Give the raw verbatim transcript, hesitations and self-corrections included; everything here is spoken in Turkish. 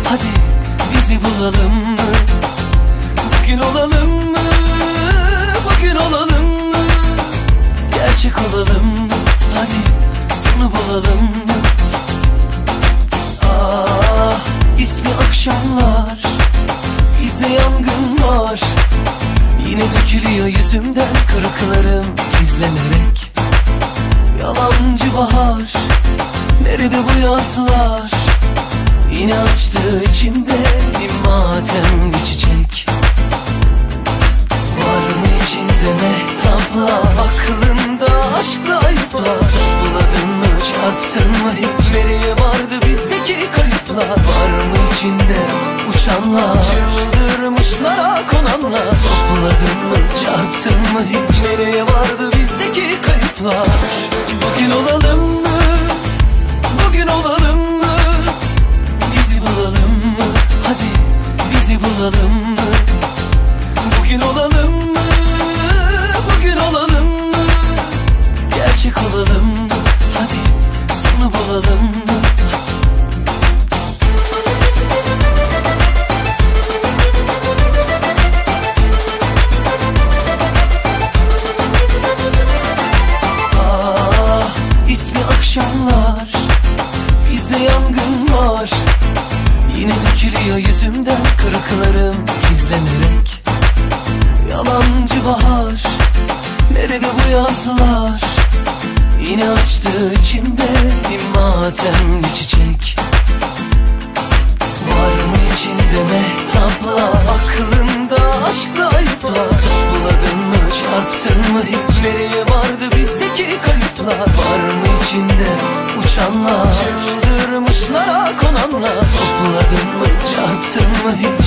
Hadi bizi bulalım mı? Bugün olalım mı? Bugün olalım mı? Gerçek olalım mı? Hadi sonu bulalım mı? Ah, ismi akşamlar, bizde yangın var. Yine dökülüyor yüzümden kırıklarım izlenerek. Yalancı bahar, nerede bu yazlar? Yine açtı içimde bir matem bir çiçek. Var mı içinde mehtapla, aklında aşkla ayıpla? Topladın mı, çarptın mı hiç? Nereye vardı bizdeki kayıplar? Var mı içinde uçanlar, çıldırmışlara konanlar? Topladın mı, çarptın mı hiç? Nereye vardı bizdeki kayıplar? Bugün olalım mı? Bugün olalım mı? Bizi bulalım mı? Hadi bizi bulalım mı? Bugün olalım mı? Bugün olalım mı? Gerçek olalım mı? Hadi sonu bulalım mı? Ah, ismi akşamlar, bizde yangın var. Yine dökülüyor yüzümden kırıklarım izlenerek. Yalancı bahar, nerede bu yazlar? Yine açtı içimde bir matem bir çiçek. Var mı içinde mehtapla, aklında aşkla ayıpla? Topladın mı, çarptın mı hiç? Nereye vardı bizdeki kayıplar? Var mı içinde uçanlar, çıldırmışlara konanlar? Topladın mı, çarptın mı hiç?